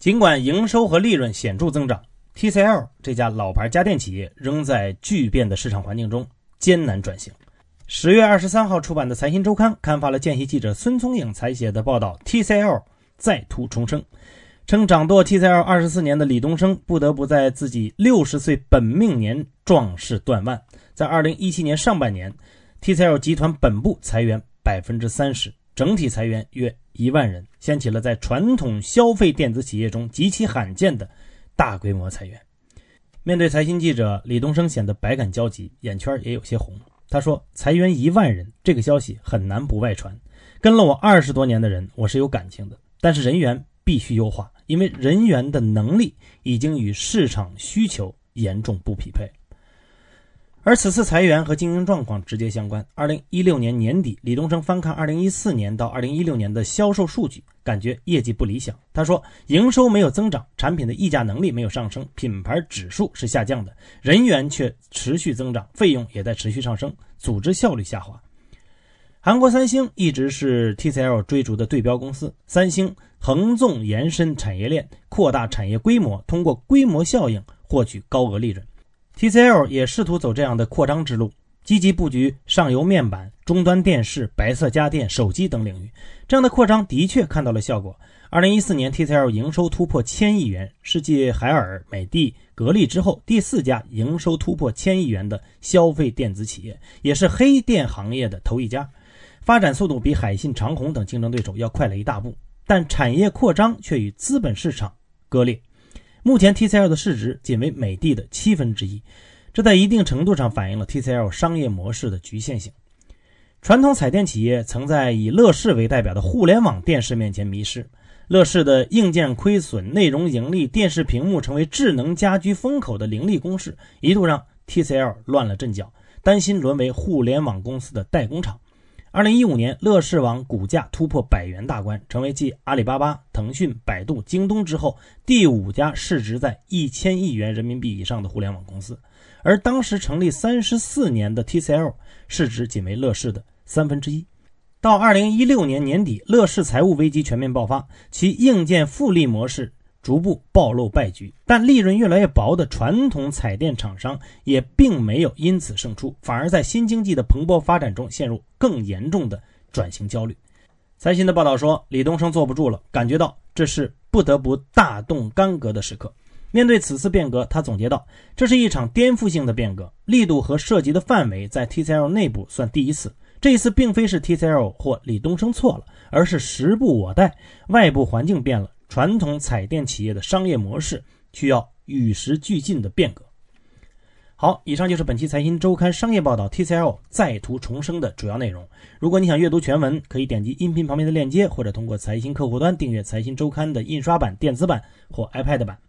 尽管营收和利润显著增长， TCL 这家老牌家电企业仍在巨变的市场环境中艰难转型。10月23号出版的财新周刊刊发了见习记者孙聪颖采写的报道， TCL 再图重生，称掌舵 TCL 24年的李东生不得不在自己60岁本命年壮士断腕。在2017年上半年， TCL 集团本部裁员 30%， 整体裁员约1万人，掀起了在传统消费电子企业中极其罕见的大规模裁员。面对财新记者，李东生显得百感交集，眼圈也有些红。他说，裁员1万人这个消息很难不外传，跟了我20多年的人，我是有感情的，但是人员必须优化，因为人员的能力已经与市场需求严重不匹配。而此次裁员和经营状况直接相关。2016年年底，李东生翻看2014年到2016年的销售数据，感觉业绩不理想。他说，营收没有增长，产品的议价能力没有上升，品牌指数是下降的，人员却持续增长，费用也在持续上升，组织效率下滑。韩国三星一直是 TCL 追逐的对标公司，三星横纵延伸产业链，扩大产业规模，通过规模效应获取高额利润。TCL 也试图走这样的扩张之路，积极布局上游面板、终端电视、白色家电、手机等领域。这样的扩张的确看到了效果。2014年 TCL 营收突破1000亿元，是继海尔、美的、格力之后第4家营收突破1000亿元的消费电子企业，也是黑电行业的头一家。发展速度比海信、长虹等竞争对手要快了一大步，但产业扩张却与资本市场割裂。目前 TCL 的市值仅为美的的1/7，这在一定程度上反映了 TCL 商业模式的局限性。传统彩电企业曾在以乐视为代表的互联网电视面前迷失，乐视的硬件亏损、内容盈利、电视屏幕成为智能家居风口的凌厉公式，一度让 TCL 乱了阵脚，担心沦为互联网公司的代工厂。2015年，乐视网股价突破100元大关，成为继阿里巴巴、腾讯、百度、京东之后第5家市值在1000亿元人民币以上的互联网公司。而当时成立34年的 TCL 市值仅为乐视的1/3。到2016年年底，乐视财务危机全面爆发，其硬件复利模式逐步暴露败局，但利润越来越薄的传统彩电厂商也并没有因此胜出，反而在新经济的蓬勃发展中陷入更严重的转型焦虑。财新的报道说，李东生坐不住了，感觉到这是不得不大动干戈的时刻。面对此次变革，他总结道，这是一场颠覆性的变革，力度和涉及的范围在 TCL 内部算第一次。这一次并非是 TCL 或李东生错了，而是时不我待，外部环境变了，传统彩电企业的商业模式需要与时俱进的变革。好，以上就是本期财新周刊商业报道 TCL 再图重生的主要内容。如果你想阅读全文，可以点击音频旁边的链接，或者通过财新客户端订阅财新周刊的印刷版、电子版或 iPad 版。